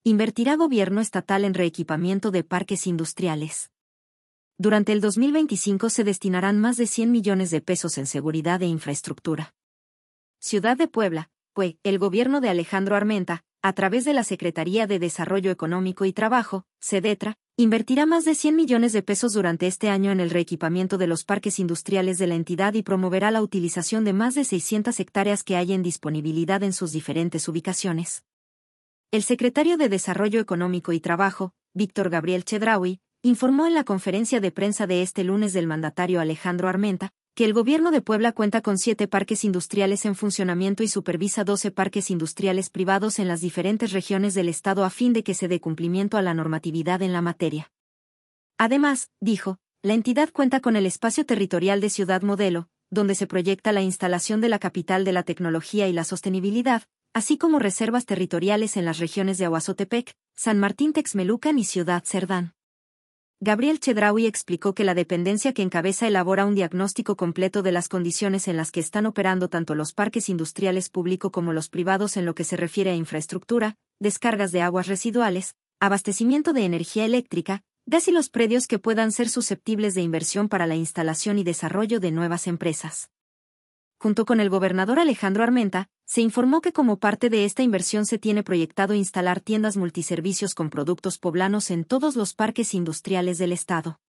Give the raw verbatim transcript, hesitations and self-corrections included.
Invertirá gobierno estatal en reequipamiento de parques industriales. Durante el dos mil veinticinco se destinarán más de cien millones de pesos en seguridad e infraestructura. Ciudad de Puebla, pues, el gobierno de Alejandro Armenta, a través de la Secretaría de Desarrollo Económico y Trabajo, SEDETRA, invertirá más de cien millones de pesos durante este año en el reequipamiento de los parques industriales de la entidad y promoverá la utilización de más de seiscientas hectáreas que hay en disponibilidad en sus diferentes ubicaciones. El secretario de Desarrollo Económico y Trabajo, Víctor Gabriel Chedraui, informó en la conferencia de prensa de este lunes del mandatario Alejandro Armenta, que el gobierno de Puebla cuenta con siete parques industriales en funcionamiento y supervisa doce parques industriales privados en las diferentes regiones del estado a fin de que se dé cumplimiento a la normatividad en la materia. Además, dijo, la entidad cuenta con el espacio territorial de Ciudad Modelo, donde se proyecta la instalación de la capital de la tecnología y la sostenibilidad, así como reservas territoriales en las regiones de Ahuazotepec, San Martín Texmelucan y Ciudad Cerdán. Gabriel Chedraui explicó que la dependencia que encabeza elabora un diagnóstico completo de las condiciones en las que están operando tanto los parques industriales públicos como los privados en lo que se refiere a infraestructura, descargas de aguas residuales, abastecimiento de energía eléctrica, gas y los predios que puedan ser susceptibles de inversión para la instalación y desarrollo de nuevas empresas. Junto con el gobernador Alejandro Armenta, se informó que como parte de esta inversión se tiene proyectado instalar tiendas multiservicios con productos poblanos en todos los parques industriales del estado.